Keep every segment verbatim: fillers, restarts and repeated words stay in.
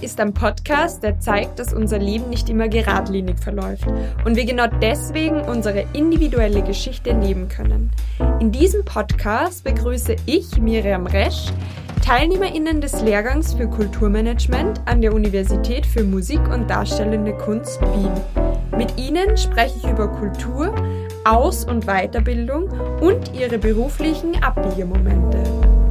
Musik ist ein Podcast, der zeigt, dass unser Leben nicht immer geradlinig verläuft und wir genau deswegen unsere individuelle Geschichte leben können. In diesem Podcast begrüße ich, Miriam Resch, TeilnehmerInnen des Lehrgangs für Kulturmanagement an der Universität für Musik und Darstellende Kunst Wien. Mit ihnen spreche ich über Kultur, Aus- und Weiterbildung und ihre beruflichen Abbiegemomente.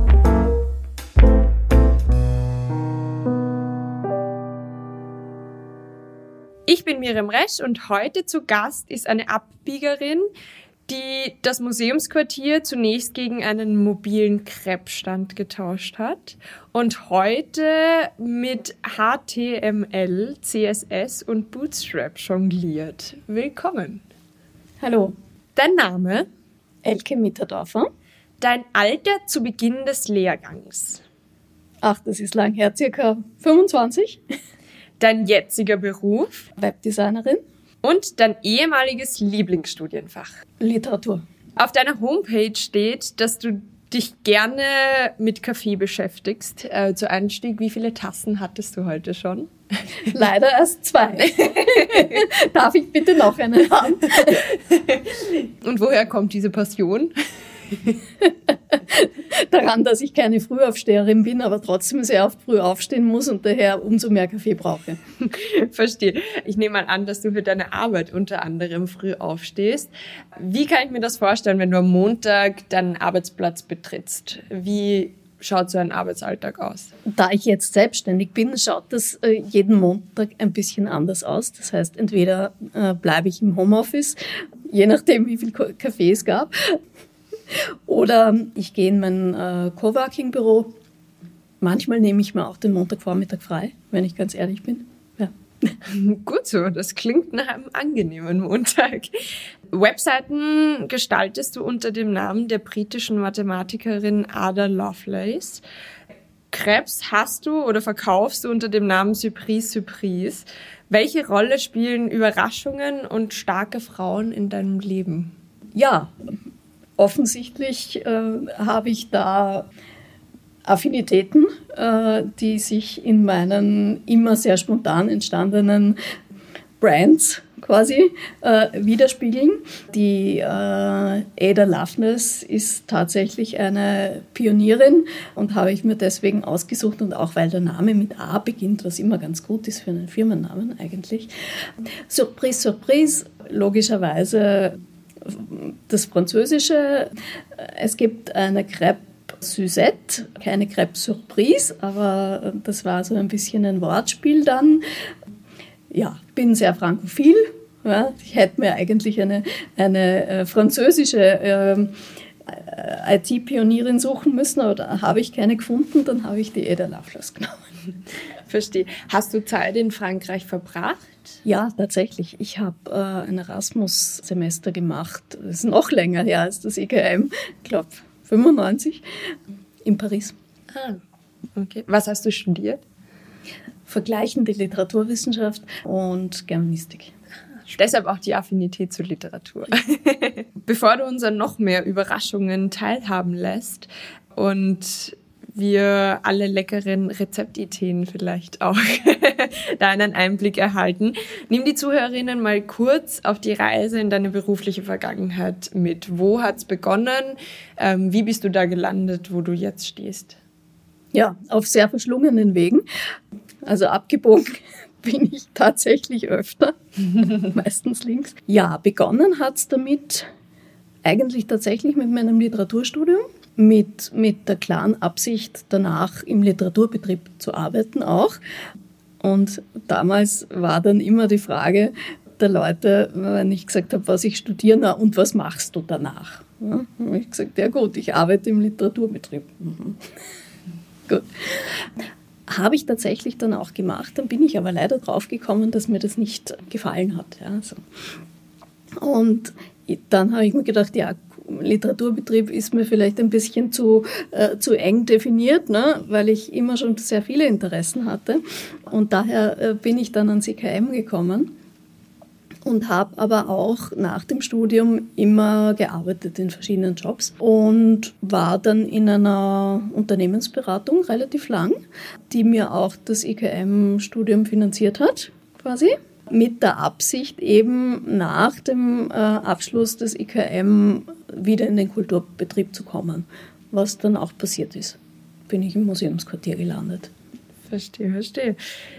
Ich bin Miriam Resch und heute zu Gast ist eine Abbiegerin, die das Museumsquartier zunächst gegen einen mobilen Crepe-Stand getauscht hat und heute mit H T M L, C S S und Bootstrap jongliert. Willkommen. Hallo. Dein Name? Elke Mitterdorfer. Dein Alter zu Beginn des Lehrgangs? Ach, das ist lang her, circa fünfundzwanzig. Dein jetziger Beruf? Webdesignerin. Und dein ehemaliges Lieblingsstudienfach? Literatur. Auf deiner Homepage steht, dass du dich gerne mit Kaffee beschäftigst. Äh, zu Einstieg, wie viele Tassen hattest du heute schon? Leider erst zwei. Darf ich bitte noch eine haben? Und woher kommt diese Passion? Daran, dass ich keine Frühaufsteherin bin, aber trotzdem sehr oft früh aufstehen muss und daher umso mehr Kaffee brauche. Verstehe. Ich nehme mal an, dass du für deine Arbeit unter anderem früh aufstehst. Wie kann ich mir das vorstellen, wenn du am Montag deinen Arbeitsplatz betrittst? Wie schaut so ein Arbeitsalltag aus? Da ich jetzt selbstständig bin, schaut das äh, jeden Montag ein bisschen anders aus. Das heißt, entweder äh, bleibe ich im Homeoffice, je nachdem, wie viel Kaffee es gab, oder ich gehe in mein äh, Coworking-Büro. Manchmal nehme ich mir auch den Montagvormittag frei, wenn ich ganz ehrlich bin. Ja. Gut so, das klingt nach einem angenehmen Montag. Webseiten gestaltest du unter dem Namen der britischen Mathematikerin Ada Lovelace. Crepes hast du oder verkaufst du unter dem Namen Surprise Surprise. Welche Rolle spielen Überraschungen und starke Frauen in deinem Leben? Ja, offensichtlich äh, habe ich da Affinitäten, äh, die sich in meinen immer sehr spontan entstandenen Brands quasi äh, widerspiegeln. Die äh, Ada Lovelace ist tatsächlich eine Pionierin und habe ich mir deswegen ausgesucht und auch weil der Name mit A beginnt, was immer ganz gut ist für einen Firmennamen eigentlich. Surprise, Surprise, logischerweise das Französische. Es gibt eine Crêpe Suzette, keine Crêpe Surprise, aber das war so ein bisschen ein Wortspiel dann. Ja, bin sehr frankophil. Ja, ich hätte mir eigentlich eine, eine äh, französische äh, I T-Pionierin suchen müssen, aber da habe ich keine gefunden, dann habe ich die Ada Lovelace genommen. Verstehe. Hast du Zeit in Frankreich verbracht? Ja, tatsächlich. Ich habe äh, ein Erasmus-Semester gemacht. Das ist noch länger her als das I K M. Ich glaube, fünfundneunzig in Paris. Ah, okay. Was hast du studiert? Vergleichende Literaturwissenschaft und Germanistik. Deshalb auch die Affinität zur Literatur. Bevor du uns an noch mehr Überraschungen teilhaben lässt und wir alle leckeren Rezeptideen vielleicht auch da einen Einblick erhalten, nimm die Zuhörerinnen mal kurz auf die Reise in deine berufliche Vergangenheit mit. Wo hat's begonnen? Ähm, wie bist du da gelandet, wo du jetzt stehst? Ja, auf sehr verschlungenen Wegen. Also abgebogen bin ich tatsächlich öfter, meistens links. Ja, begonnen hat's damit eigentlich tatsächlich mit meinem Literaturstudium. Mit, mit der klaren Absicht, danach im Literaturbetrieb zu arbeiten auch. Und damals war dann immer die Frage der Leute, wenn ich gesagt habe, was ich studiere, na, und was machst du danach? Ja, habe ich gesagt, ja gut, ich arbeite im Literaturbetrieb. Mhm. Gut. Habe ich tatsächlich dann auch gemacht, dann bin ich aber leider drauf gekommen, dass mir das nicht gefallen hat. Ja, so. Und dann habe ich mir gedacht, ja, Literaturbetrieb ist mir vielleicht ein bisschen zu, äh, zu eng definiert, ne? Weil ich immer schon sehr viele Interessen hatte. Und daher äh, bin ich dann ans I K M gekommen und habe aber auch nach dem Studium immer gearbeitet in verschiedenen Jobs und war dann in einer Unternehmensberatung relativ lang, die mir auch das I K M-Studium finanziert hat, quasi. Mit der Absicht eben nach dem äh, Abschluss des I K M wieder in den Kulturbetrieb zu kommen, was dann auch passiert ist. Bin ich im Museumsquartier gelandet. Verstehe, verstehe.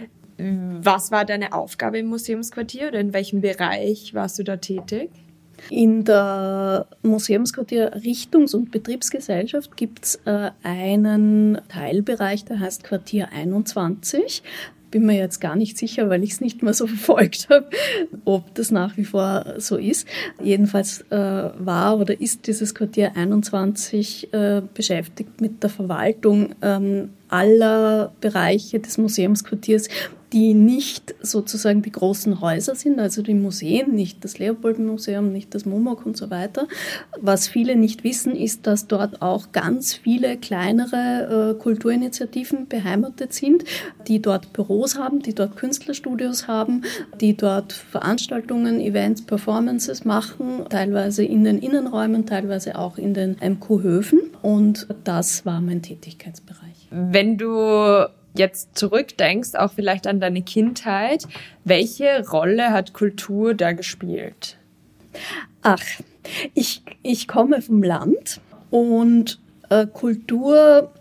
Was war deine Aufgabe im Museumsquartier oder in welchem Bereich warst du da tätig? In der Museumsquartier Richtungs- und Betriebsgesellschaft gibt es äh, einen Teilbereich, der heißt Quartier einundzwanzig. Bin mir jetzt gar nicht sicher, weil ich es nicht mehr so verfolgt habe, ob das nach wie vor so ist. Jedenfalls äh, war oder ist dieses Quartier einundzwanzig äh, beschäftigt mit der Verwaltung ähm, aller Bereiche des Museumsquartiers, die nicht sozusagen die großen Häuser sind, also die Museen, nicht das Leopold-Museum, nicht das MUMOG und so weiter. Was viele nicht wissen, ist, dass dort auch ganz viele kleinere äh, Kulturinitiativen beheimatet sind, die dort Büros haben, die dort Künstlerstudios haben, die dort Veranstaltungen, Events, Performances machen, teilweise in den Innenräumen, teilweise auch in den M Q-Höfen. Und das war mein Tätigkeitsbereich. Wenn du jetzt zurückdenkst, auch vielleicht an deine Kindheit, welche Rolle hat Kultur da gespielt? Ach, ich, ich komme vom Land und äh, Kultur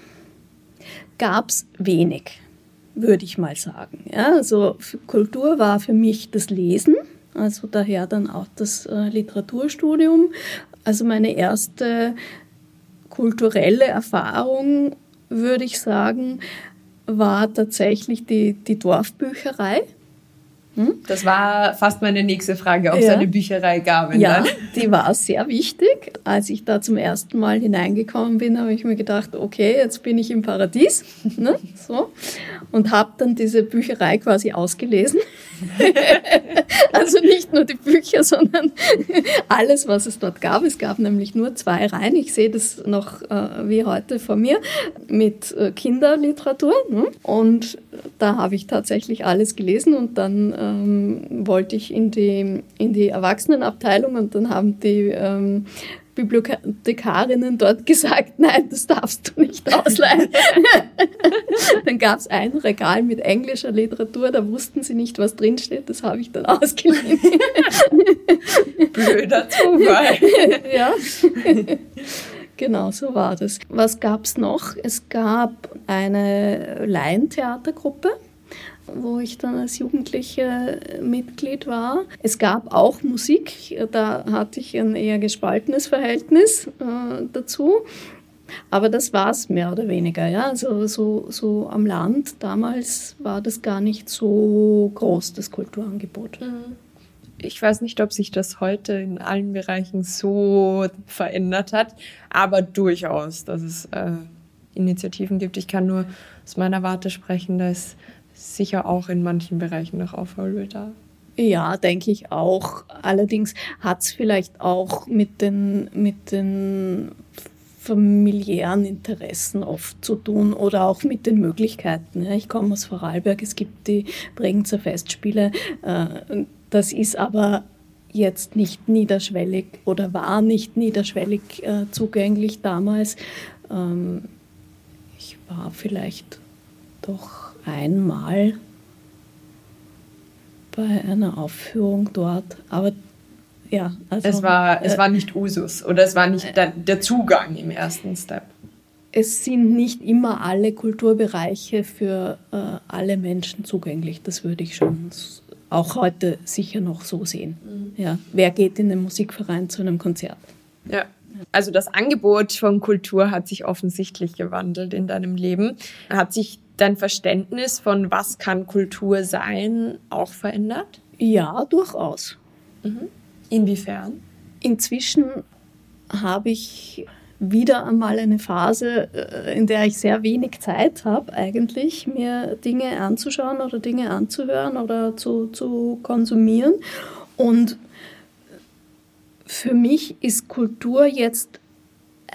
gab es wenig, würde ich mal sagen. Ja, also Kultur war für mich das Lesen, also daher dann auch das äh, Literaturstudium. Also meine erste kulturelle Erfahrung, würde ich sagen, war tatsächlich die, die Dorfbücherei. Hm? Das war fast meine nächste Frage, ob es ja. eine Bücherei gab. Ja, dann. Die war sehr wichtig. Als ich da zum ersten Mal hineingekommen bin, habe ich mir gedacht, okay, jetzt bin ich im Paradies. Ne? So. Und habe dann diese Bücherei quasi ausgelesen. Also nicht nur die Bücher, sondern alles, was es dort gab. Es gab nämlich nur zwei Reihen. Ich sehe das noch äh, wie heute vor mir mit äh, Kinderliteratur. Ne? Und da habe ich tatsächlich alles gelesen und dann ähm, wollte ich in die, in die Erwachsenenabteilung und dann haben die ähm, Bibliothekarinnen dort gesagt, nein, das darfst du nicht ausleihen. Dann gab es ein Regal mit englischer Literatur, da wussten sie nicht, was drinsteht, das habe ich dann ausgeliehen. Blöder Zufall. Ja, genau, so war das. Was gab es noch? Es gab eine Laientheatergruppe, wo ich dann als Jugendliche Mitglied war. Es gab auch Musik, da hatte ich ein eher gespaltenes Verhältnis äh, dazu. Aber das war es mehr oder weniger. Ja? Also so, so am Land damals war das gar nicht so groß, das Kulturangebot. Ich weiß nicht, ob sich das heute in allen Bereichen so verändert hat, aber durchaus, dass es äh, Initiativen gibt. Ich kann nur aus meiner Warte sprechen, da ist sicher auch in manchen Bereichen noch Aufholbedarf. Ja, denke ich auch. Allerdings hat es vielleicht auch mit den, mit den familiären Interessen oft zu tun oder auch mit den Möglichkeiten. Ich komme aus Vorarlberg, es gibt die Bregenzer Festspiele. Das ist aber jetzt nicht niederschwellig oder war nicht niederschwellig zugänglich damals. Ich war vielleicht doch einmal bei einer Aufführung dort, aber ja. Also, es war, es äh, war nicht Usus oder es war nicht der, der Zugang im ersten Step. Es sind nicht immer alle Kulturbereiche für äh, alle Menschen zugänglich, das würde ich schon auch heute sicher noch so sehen. Mhm. Ja. Wer geht in den Musikverein zu einem Konzert? Ja. Also das Angebot von Kultur hat sich offensichtlich gewandelt in deinem Leben. Hat sich dein Verständnis von was kann Kultur sein auch verändert? Ja, durchaus. Mhm. Inwiefern? Inzwischen habe ich wieder einmal eine Phase, in der ich sehr wenig Zeit habe, eigentlich mir Dinge anzuschauen oder Dinge anzuhören oder zu, zu konsumieren. Und für mich ist Kultur jetzt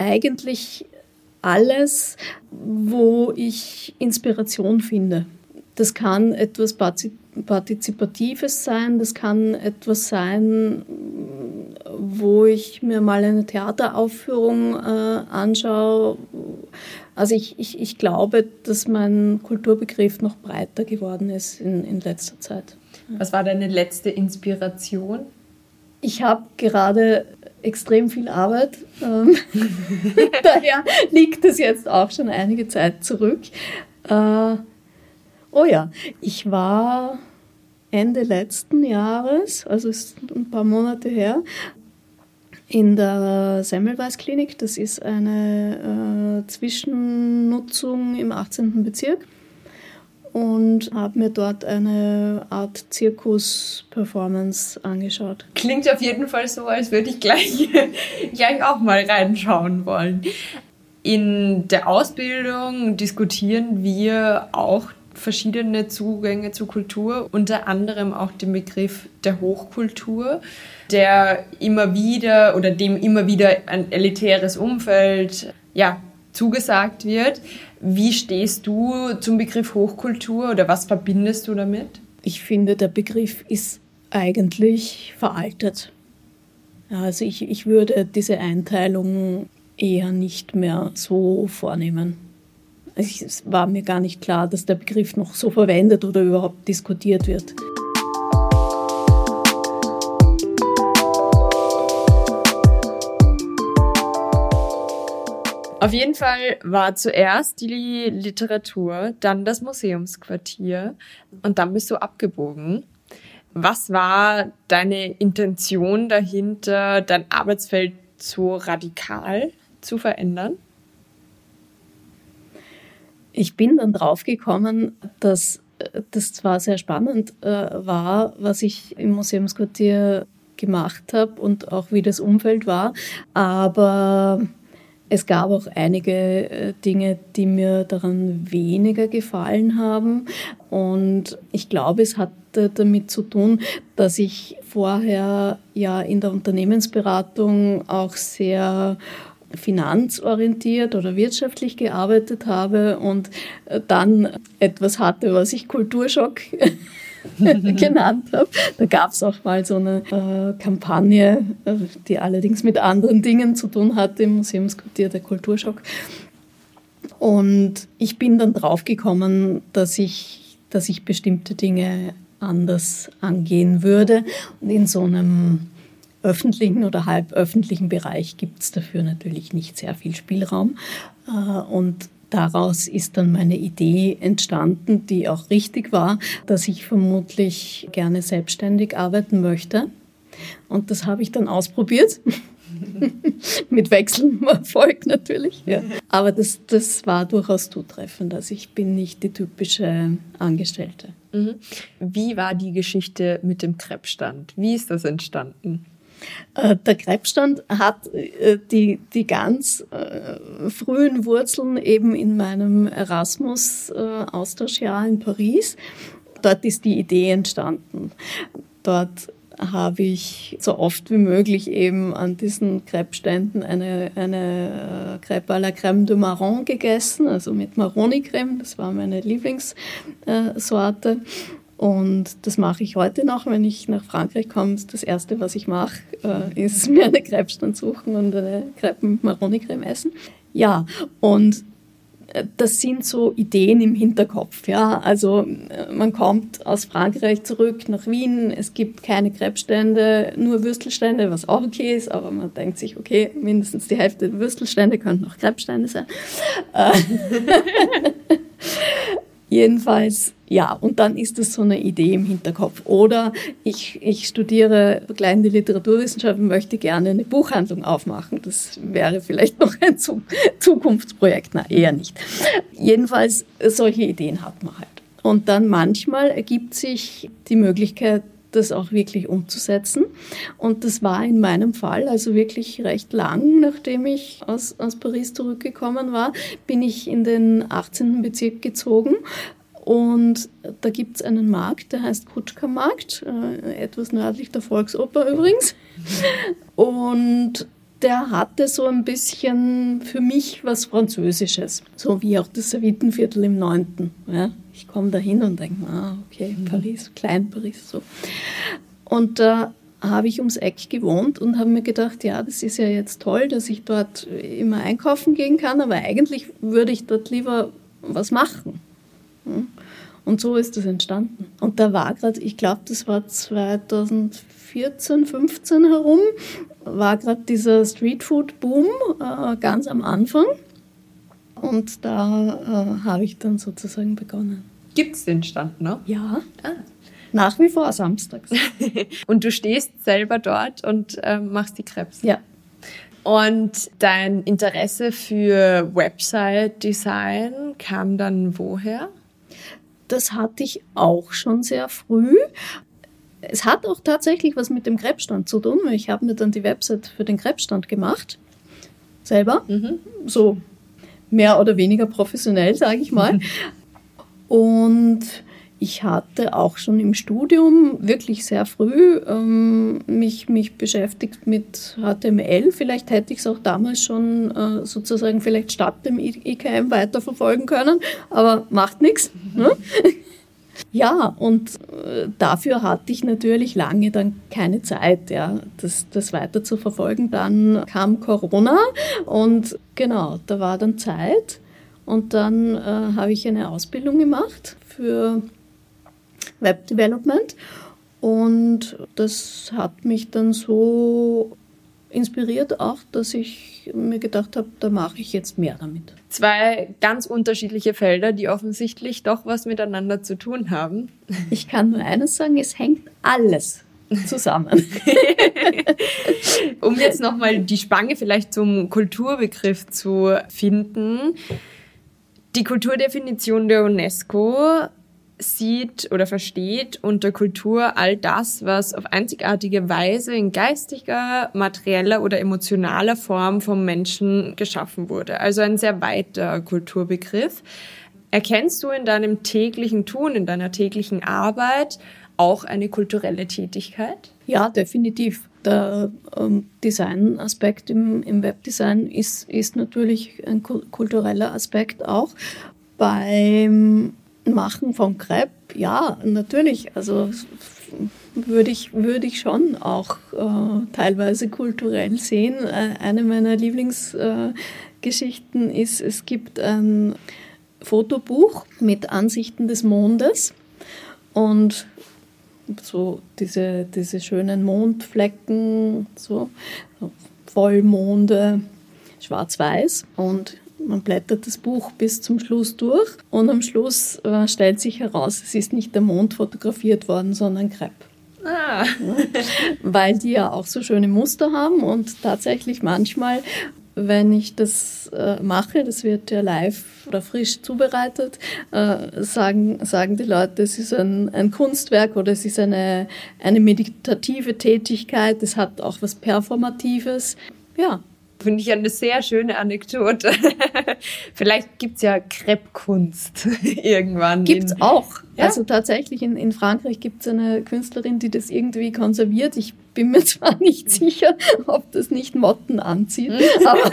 eigentlich alles, wo ich Inspiration finde. Das kann etwas Partizipatives sein, das kann etwas sein, wo ich mir mal eine Theateraufführung äh, anschaue. Also ich, ich, ich glaube, dass mein Kulturbegriff noch breiter geworden ist in, in letzter Zeit. Was war deine letzte Inspiration? Ich habe gerade extrem viel Arbeit, ähm, daher liegt es jetzt auch schon einige Zeit zurück. Äh, oh ja, ich war Ende letzten Jahres, also ist ein paar Monate her, in der Semmelweis-Klinik. Das ist eine äh, Zwischennutzung im achtzehnten Bezirk. Und habe mir dort eine Art Zirkus-Performance angeschaut. Klingt auf jeden Fall so, als würde ich gleich, gleich auch mal reinschauen wollen. In der Ausbildung diskutieren wir auch verschiedene Zugänge zur Kultur, unter anderem auch den Begriff der Hochkultur, der immer wieder oder dem immer wieder ein elitäres Umfeld ja, zugesagt wird. Wie stehst du zum Begriff Hochkultur oder was verbindest du damit? Ich finde, der Begriff ist eigentlich veraltet. Also ich, ich würde diese Einteilung eher nicht mehr so vornehmen. Es war mir gar nicht klar, dass der Begriff noch so verwendet oder überhaupt diskutiert wird. Auf jeden Fall war zuerst die Literatur, dann das Museumsquartier und dann bist du abgebogen. Was war deine Intention dahinter, dein Arbeitsfeld so radikal zu verändern? Ich bin dann draufgekommen, dass das zwar sehr spannend äh, war, was ich im Museumsquartier gemacht habe und auch wie das Umfeld war, aber es gab auch einige Dinge, die mir daran weniger gefallen haben. Und ich glaube, es hatte damit zu tun, dass ich vorher ja in der Unternehmensberatung auch sehr finanzorientiert oder wirtschaftlich gearbeitet habe und dann etwas hatte, was ich Kulturschock genannt habe. Da gab es auch mal so eine äh, Kampagne, äh, die allerdings mit anderen Dingen zu tun hatte, im Museumsquartier, der Kulturschock. Und ich bin dann draufgekommen, dass ich, dass ich bestimmte Dinge anders angehen würde. Und in so einem öffentlichen oder halböffentlichen Bereich gibt es dafür natürlich nicht sehr viel Spielraum. Äh, und daraus ist dann meine Idee entstanden, die auch richtig war, dass ich vermutlich gerne selbstständig arbeiten möchte. Und das habe ich dann ausprobiert. Mit wechselndem Erfolg natürlich. Ja. Aber das, das war durchaus zutreffend. Also ich bin nicht die typische Angestellte. Mhm. Wie war die Geschichte mit dem Krebsstand? Wie ist das entstanden? Der Krebsstand hat die, die ganz frühen Wurzeln eben in meinem Erasmus-Austauschjahr in Paris. Dort ist die Idee entstanden. Dort habe ich so oft wie möglich eben an diesen Crepe-Ständen eine, eine Crepe à la Crème de Marron gegessen, also mit Maroni-Creme. Das war meine Lieblingssorte. Und das mache ich heute noch, wenn ich nach Frankreich komme. Das Erste, was ich mache, ist mir eine Crepe-Stand suchen und eine Crepe mit Maroni-Creme essen. Ja, und das sind so Ideen im Hinterkopf. Ja, also man kommt aus Frankreich zurück nach Wien. Es gibt keine Crepe-Stände, nur Würstelstände, was auch okay ist. Aber man denkt sich, okay, mindestens die Hälfte der Würstelstände könnten auch Crepe-Stände sein. Jedenfalls, ja, und dann ist das so eine Idee im Hinterkopf. Oder ich, ich studiere begleitende Literaturwissenschaften und möchte gerne eine Buchhandlung aufmachen. Das wäre vielleicht noch ein Zukunftsprojekt. Na, eher nicht. Jedenfalls, solche Ideen hat man halt. Und dann manchmal ergibt sich die Möglichkeit, das auch wirklich umzusetzen. Und das war in meinem Fall, also wirklich recht lang, nachdem ich aus, aus Paris zurückgekommen war, bin ich in den achtzehnten Bezirk gezogen. Und da gibt es einen Markt, der heißt Kutschka-Markt, äh, etwas nördlich der Volksoper übrigens. Und der hatte so ein bisschen für mich was Französisches. So wie auch das Servitenviertel im neunten. Ja, ich komme da hin und denke, ah, okay, Paris, Klein-Paris, so. Und da äh, habe ich ums Eck gewohnt und habe mir gedacht, ja, das ist ja jetzt toll, dass ich dort immer einkaufen gehen kann, aber eigentlich würde ich dort lieber was machen. Hm? Und so ist das entstanden. Und da war gerade, ich glaube, das war zweitausendvierzehn, fünfzehn herum, war gerade dieser Streetfood-Boom äh, ganz am Anfang. Und da äh, habe ich dann sozusagen begonnen. Gibt es den Stand noch? Ja, ah. Nach wie vor samstags. Und du stehst selber dort und äh, machst die Crepes? Ja. Und dein Interesse für Website-Design kam dann woher? Das hatte ich auch schon sehr früh. Es hat auch tatsächlich was mit dem Crepe-Stand zu tun. Ich habe mir dann die Website für den Crepe-Stand gemacht. Selber. Mhm. So mehr oder weniger professionell, sage ich mal. Und ich hatte auch schon im Studium wirklich sehr früh ähm, mich, mich beschäftigt mit H T M L. Vielleicht hätte ich es auch damals schon äh, sozusagen vielleicht statt dem I K M weiterverfolgen können, aber macht nichts. Ne? Ja, und äh, dafür hatte ich natürlich lange dann keine Zeit, ja, das, das weiter zu verfolgen. Dann kam Corona und genau, da war dann Zeit. Und dann äh, habe ich eine Ausbildung gemacht für Web Development und das hat mich dann so inspiriert auch, dass ich mir gedacht habe, da mache ich jetzt mehr damit. Zwei ganz unterschiedliche Felder, die offensichtlich doch was miteinander zu tun haben. Ich kann nur eines sagen, es hängt alles zusammen. Um jetzt nochmal die Spange vielleicht zum Kulturbegriff zu finden. Die Kulturdefinition der UNESCO sieht oder versteht unter Kultur all das, was auf einzigartige Weise in geistiger, materieller oder emotionaler Form vom Menschen geschaffen wurde. Also ein sehr weiter Kulturbegriff. Erkennst du in deinem täglichen Tun, in deiner täglichen Arbeit auch eine kulturelle Tätigkeit? Ja, definitiv. Der ähm, Designaspekt im, im Webdesign ist, ist natürlich ein kultureller Aspekt auch. Beim Machen von Crepe, ja, natürlich. Also würde ich, würde ich schon auch äh, teilweise kulturell sehen. Eine meiner Lieblingsgeschichten äh, ist, es gibt ein Fotobuch mit Ansichten des Mondes und so diese, diese schönen Mondflecken, so, so Vollmonde, schwarz-weiß und man blättert das Buch bis zum Schluss durch und am Schluss äh, stellt sich heraus, es ist nicht der Mond fotografiert worden, sondern Crepe. Ah. Ja, weil die ja auch so schöne Muster haben und tatsächlich manchmal, wenn ich das äh, mache, das wird ja live oder frisch zubereitet, äh, sagen, sagen die Leute, es ist ein, ein Kunstwerk oder es ist eine, eine meditative Tätigkeit, es hat auch was Performatives. Ja. Finde ich eine sehr schöne Anekdote. Vielleicht gibt es ja Crepe-Kunst irgendwann. Gibt es auch. Ja? Also tatsächlich in, in Frankreich gibt es eine Künstlerin, die das irgendwie konserviert. Ich bin mir zwar nicht sicher, ob das nicht Motten anzieht, aber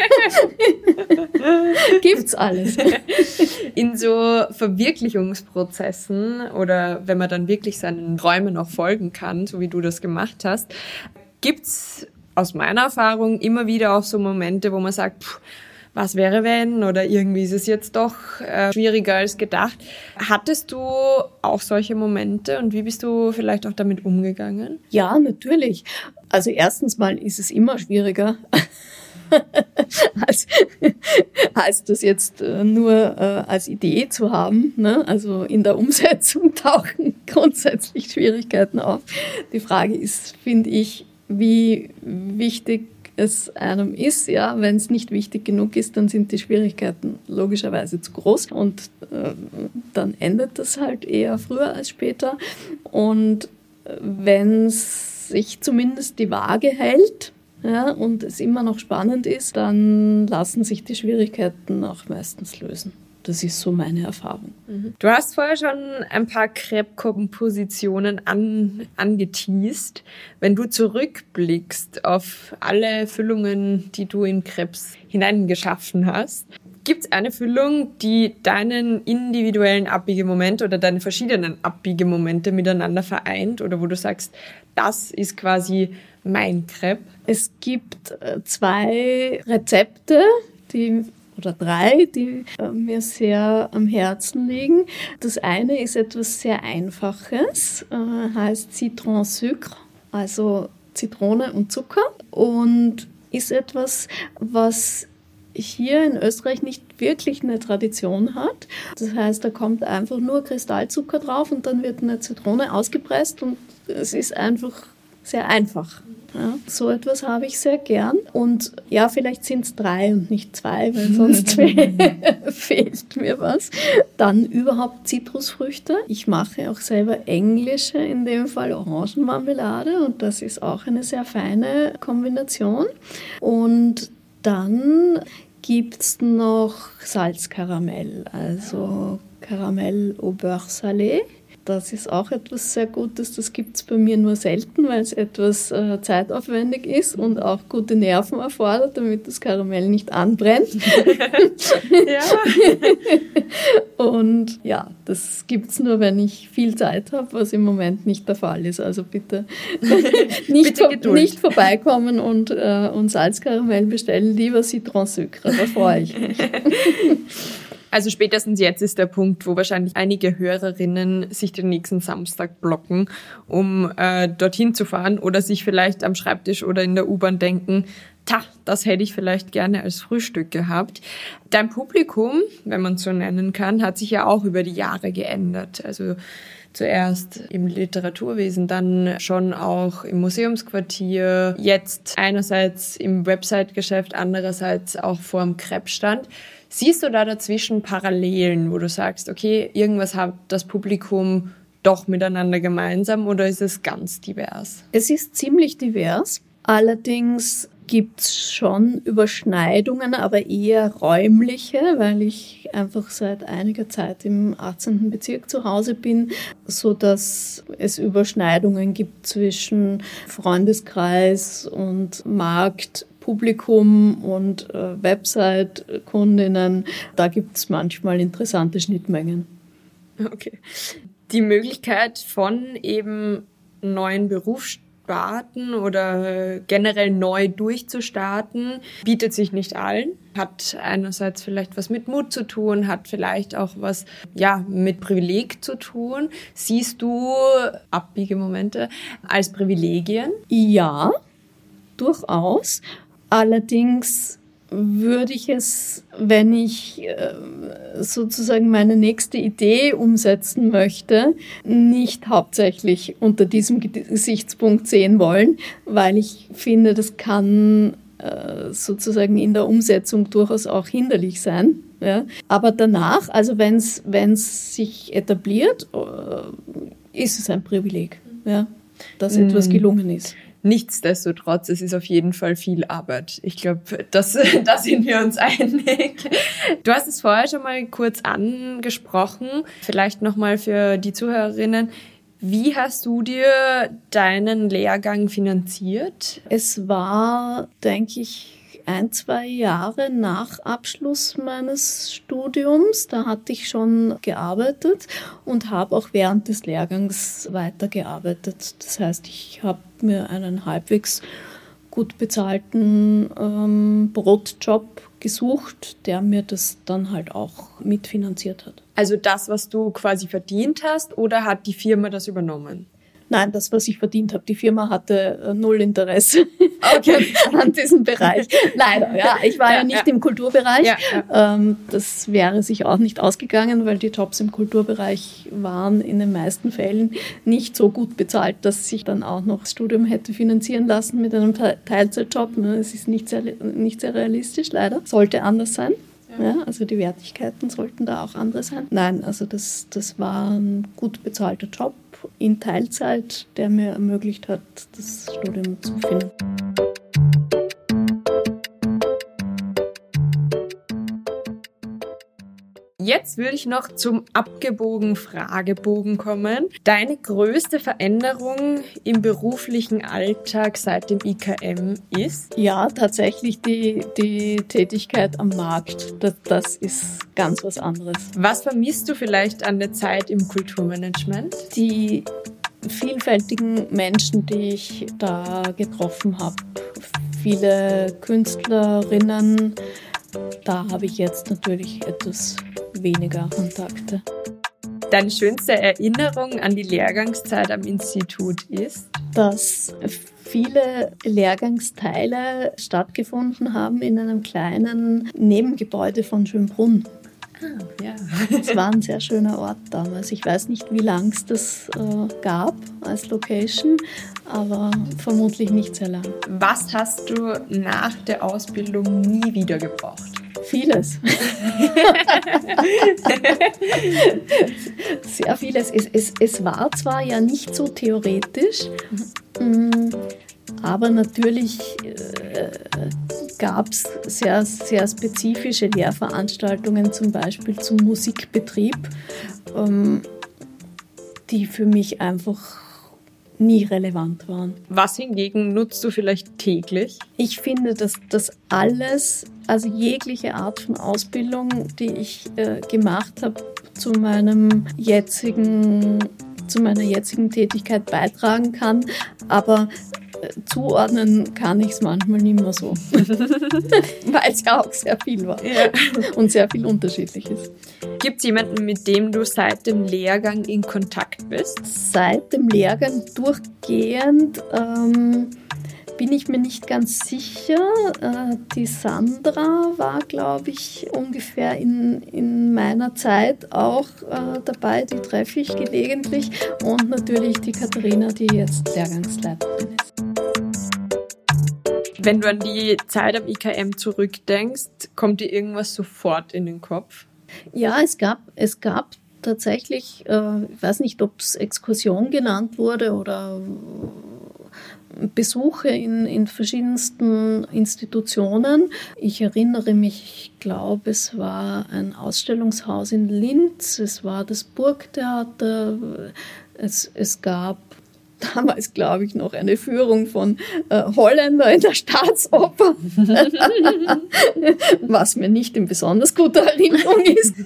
gibt's alles. In so Verwirklichungsprozessen oder wenn man dann wirklich seinen Träumen auch folgen kann, so wie du das gemacht hast, gibt's aus meiner Erfahrung immer wieder auch so Momente, wo man sagt, pff, was wäre wenn oder irgendwie ist es jetzt doch äh, schwieriger als gedacht. Hattest du auch solche Momente und wie bist du vielleicht auch damit umgegangen? Ja, natürlich. Also erstens mal ist es immer schwieriger, als, als das jetzt nur äh, als Idee zu haben. Ne? Also in der Umsetzung tauchen grundsätzlich Schwierigkeiten auf. Die Frage ist, finde ich, wie wichtig es einem ist. Ja, wenn es nicht wichtig genug ist, dann sind die Schwierigkeiten logischerweise zu groß und äh, dann endet das halt eher früher als später. Und wenn es sich zumindest die Waage hält, ja, und es immer noch spannend ist, dann lassen sich die Schwierigkeiten auch meistens lösen. Das ist so meine Erfahrung. Du hast vorher schon ein paar Crepe-Kompositionen an, angeteast. Wenn du zurückblickst auf alle Füllungen, die du in Crepes hineingeschaffen hast, gibt es eine Füllung, die deinen individuellen Abbiegemoment oder deine verschiedenen Abbiegemomente miteinander vereint oder wo du sagst, das ist quasi mein Crepe? Es gibt zwei Rezepte, die oder drei, die äh, mir sehr am Herzen liegen. Das eine ist etwas sehr Einfaches, äh, heißt Citron Sucre, also Zitrone und Zucker, und ist etwas, was hier in Österreich nicht wirklich eine Tradition hat. Das heißt, da kommt einfach nur Kristallzucker drauf und dann wird eine Zitrone ausgepresst und es ist einfach sehr einfach. Ja, so etwas habe ich sehr gern. Und ja, vielleicht sind es drei und nicht zwei, weil sonst fehlt mir was. Dann überhaupt Zitrusfrüchte. Ich mache auch selber englische, in dem Fall Orangenmarmelade, und das ist auch eine sehr feine Kombination. Und dann gibt es noch Salzkaramell, also Karamell au beurre salé. Das ist auch etwas sehr Gutes. Das gibt es bei mir nur selten, weil es etwas äh, zeitaufwendig ist und auch gute Nerven erfordert, damit das Karamell nicht anbrennt. Ja. Und ja, das gibt es nur, wenn ich viel Zeit habe, was im Moment nicht der Fall ist. Also bitte nicht, bitte vor, nicht vorbeikommen und, äh, und Salzkaramell bestellen, lieber Citron Sucre, da freue ich mich. Also spätestens jetzt ist der Punkt, wo wahrscheinlich einige Hörerinnen sich den nächsten Samstag blocken, um äh, dorthin zu fahren oder sich vielleicht am Schreibtisch oder in der U-Bahn denken, ta, das hätte ich vielleicht gerne als Frühstück gehabt. Dein Publikum, wenn man es so nennen kann, hat sich ja auch über die Jahre geändert. Also zuerst im Literaturwesen, dann schon auch im Museumsquartier, jetzt einerseits im Website-Geschäft, andererseits auch vor dem Crepe-Stand. Siehst du da dazwischen Parallelen, wo du sagst, okay, irgendwas hat das Publikum doch miteinander gemeinsam, oder ist es ganz divers? Es ist ziemlich divers. Allerdings gibt es schon Überschneidungen, aber eher räumliche, weil ich einfach seit einiger Zeit im achtzehnten Bezirk zu Hause bin, sodass es Überschneidungen gibt zwischen Freundeskreis und Markt, Publikum und äh, Website-Kundinnen. Da gibt es manchmal interessante Schnittmengen. Okay. Die Möglichkeit von eben neuen Berufssparten oder generell neu durchzustarten bietet sich nicht allen. Hat einerseits vielleicht was mit Mut zu tun, hat vielleicht auch was ja mit Privileg zu tun. Siehst du Abbiegemomente als Privilegien? Ja, durchaus. Allerdings würde ich es, wenn ich äh, sozusagen meine nächste Idee umsetzen möchte, nicht hauptsächlich unter diesem Gesichtspunkt sehen wollen, weil ich finde, das kann äh, sozusagen in der Umsetzung durchaus auch hinderlich sein. Ja. Aber danach, also wenn es sich etabliert, äh, ist es ein Privileg, ja, dass mhm. etwas gelungen ist. Nichtsdestotrotz, es ist auf jeden Fall viel Arbeit. Ich glaube, das, da sind wir uns einig. Du hast es vorher schon mal kurz angesprochen. Vielleicht nochmal für die Zuhörerinnen. Wie hast du dir deinen Lehrgang finanziert? Es war, denke ich, ein, zwei Jahre nach Abschluss meines Studiums. Da hatte ich schon gearbeitet und habe auch während des Lehrgangs weitergearbeitet. Das heißt, ich habe mir einen halbwegs gut bezahlten ähm, Brotjob gesucht, der mir das dann halt auch mitfinanziert hat. Also das, was du quasi verdient hast, oder hat die Firma das übernommen? Nein, das, was ich verdient habe. Die Firma hatte äh, null Interesse okay. an diesem Bereich. Leider, ja. Ich war ja, ja nicht ja. im Kulturbereich. Ja, ja. Ähm, das wäre sich auch nicht ausgegangen, weil die Jobs im Kulturbereich waren in den meisten Fällen nicht so gut bezahlt, dass sich dann auch noch das Studium hätte finanzieren lassen mit einem Teilzeitjob. Es ist nicht sehr, nicht sehr realistisch, leider. Sollte anders sein. Ja, also die Wertigkeiten sollten da auch andere sein. Nein, also das, das war ein gut bezahlter Job in Teilzeit, der mir ermöglicht hat, das Studium zu finden. Jetzt würde ich noch zum abgebogen Fragebogen kommen. Deine größte Veränderung im beruflichen Alltag seit dem I K M ist? Ja, tatsächlich die, die Tätigkeit am Markt. Das, das ist ganz was anderes. Was vermisst du vielleicht an der Zeit im Kulturmanagement? Die vielfältigen Menschen, die ich da getroffen habe. Viele Künstlerinnen. Da habe ich jetzt natürlich etwas weniger Kontakte. Deine schönste Erinnerung an die Lehrgangszeit am Institut ist? Dass viele Lehrgangsteile stattgefunden haben in einem kleinen Nebengebäude von Schönbrunn. Ah, ja. Es war ein sehr schöner Ort damals. Ich weiß nicht, wie lang es das äh, gab als Location, aber vermutlich nicht sehr lang. Was hast du nach der Ausbildung nie wieder gebraucht? Vieles. Sehr vieles. Es, es, es war zwar ja nicht so theoretisch, mhm. aber natürlich äh, gab es sehr, sehr spezifische Lehrveranstaltungen, zum Beispiel zum Musikbetrieb, ähm, die für mich einfach nie relevant waren. Was hingegen nutzt du vielleicht täglich? Ich finde, dass das alles, also jegliche Art von Ausbildung, die ich äh, gemacht habe, zu meinem jetzigen, zu meiner jetzigen Tätigkeit beitragen kann, aber äh, zuordnen kann ich es manchmal nicht mehr so, weil es ja auch sehr viel war ja. und sehr viel Unterschiedliches. Gibt es jemanden, mit dem du seit dem Lehrgang in Kontakt bist? Seit dem Lehrgang durchgehend ähm, bin ich mir nicht ganz sicher. Äh, die Sandra war, glaube ich, ungefähr in, in meiner Zeit auch äh, dabei. Die treffe ich gelegentlich. Und natürlich die Katharina, die jetzt Lehrgangsleiterin ist. Wenn du an die Zeit am I K M zurückdenkst, kommt dir irgendwas sofort in den Kopf? Ja, es gab, es gab tatsächlich, äh, ich weiß nicht, ob es Exkursion genannt wurde oder Besuche in, in verschiedensten Institutionen. Ich erinnere mich, ich glaube, es war ein Ausstellungshaus in Linz, es war das Burgtheater, es, es gab damals, glaube ich, noch eine Führung von äh, Holländer in der Staatsoper, was mir nicht in besonders guter Erinnerung ist.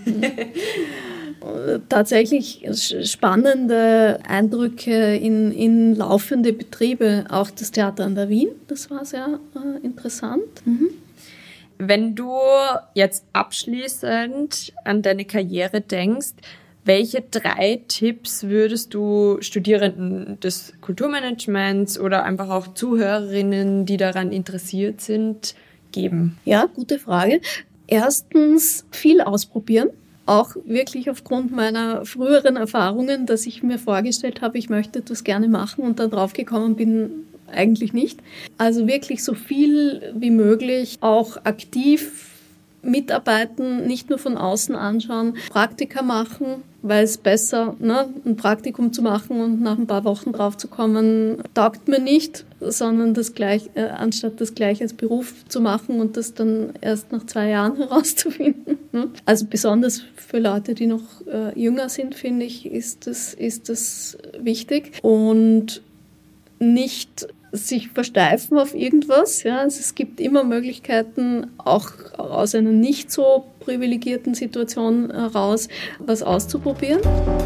Tatsächlich spannende Eindrücke in, in laufende Betriebe, auch das Theater an der Wien, das war sehr äh, interessant. Mhm. Wenn du jetzt abschließend an deine Karriere denkst, welche drei Tipps würdest du Studierenden des Kulturmanagements oder einfach auch Zuhörerinnen, die daran interessiert sind, geben? Ja, gute Frage. Erstens, viel ausprobieren. Auch wirklich aufgrund meiner früheren Erfahrungen, dass ich mir vorgestellt habe, ich möchte das gerne machen und dann drauf gekommen bin, eigentlich nicht. Also wirklich so viel wie möglich auch aktiv mitarbeiten, nicht nur von außen anschauen, Praktika machen, weil es besser, ne, ein Praktikum zu machen und nach ein paar Wochen drauf zu kommen, taugt mir nicht, sondern das gleich, äh, anstatt das gleich als Beruf zu machen und das dann erst nach zwei Jahren herauszufinden. Ne? Also besonders für Leute, die noch äh, jünger sind, finde ich, ist das, ist das wichtig und nicht sich versteifen auf irgendwas. Ja. Also es gibt immer Möglichkeiten, auch aus einer nicht so privilegierten Situation heraus was auszuprobieren.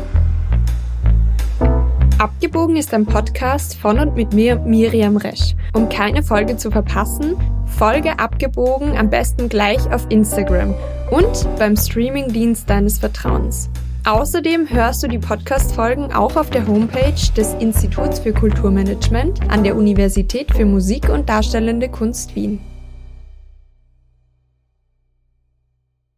Abgebogen ist ein Podcast von und mit mir, Miriam Resch. Um keine Folge zu verpassen, folge Abgebogen am besten gleich auf Instagram und beim Streamingdienst deines Vertrauens. Außerdem hörst du die Podcast-Folgen auch auf der Homepage des Instituts für Kulturmanagement an der Universität für Musik und Darstellende Kunst Wien.